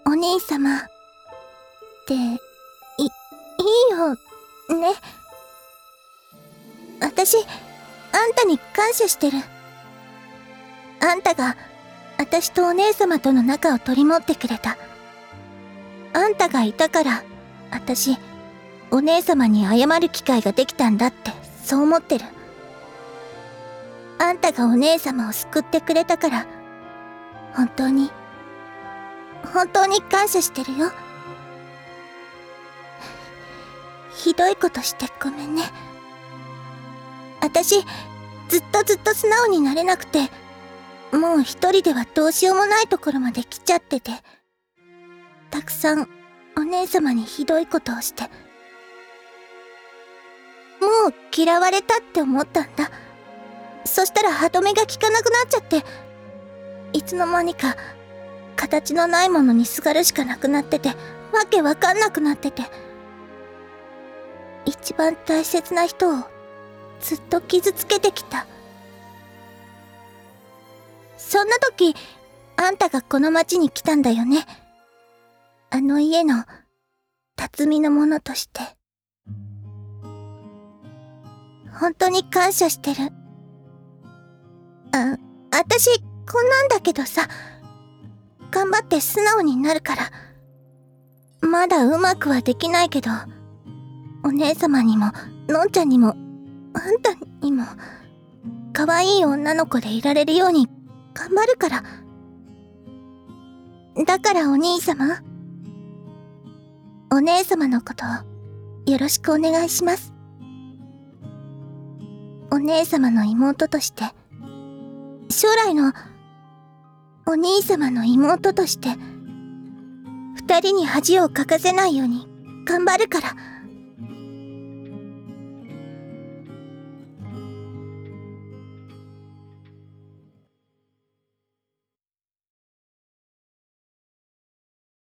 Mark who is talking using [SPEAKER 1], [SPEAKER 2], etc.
[SPEAKER 1] お兄様っていいよね。私あんたに感謝してる。あんたが私とお姉様との仲を取り持ってくれた。あんたがいたから私お姉様に謝る機会ができたんだってそう思ってる。あんたがお姉様を救ってくれたから本当に感謝してるよ。ひどいことしてごめんね。私ずっと素直になれなくて、もう一人ではどうしようもないところまで来ちゃってて、たくさんお姉様にひどいことをして、もう嫌われたって思ったんだ。そしたら歯止めが効かなくなっちゃって、いつの間にか形のないものにすがるしかなくなってて、わけわかんなくなってて、一番大切な人をずっと傷つけてきた。そんな時あんたがこの町に来たんだよね。あの家の辰巳のものとして。本当に感謝してる。私こんなんだけどさ、頑張って素直になるから。まだうまくはできないけど、お姉様にものんちゃんにもあんたにも可愛い女の子でいられるように頑張るから。だからお兄様、お姉様のことをよろしくお願いします。お姉様の妹として、将来のお兄様の妹として、二人に恥をかかせないように頑張るから。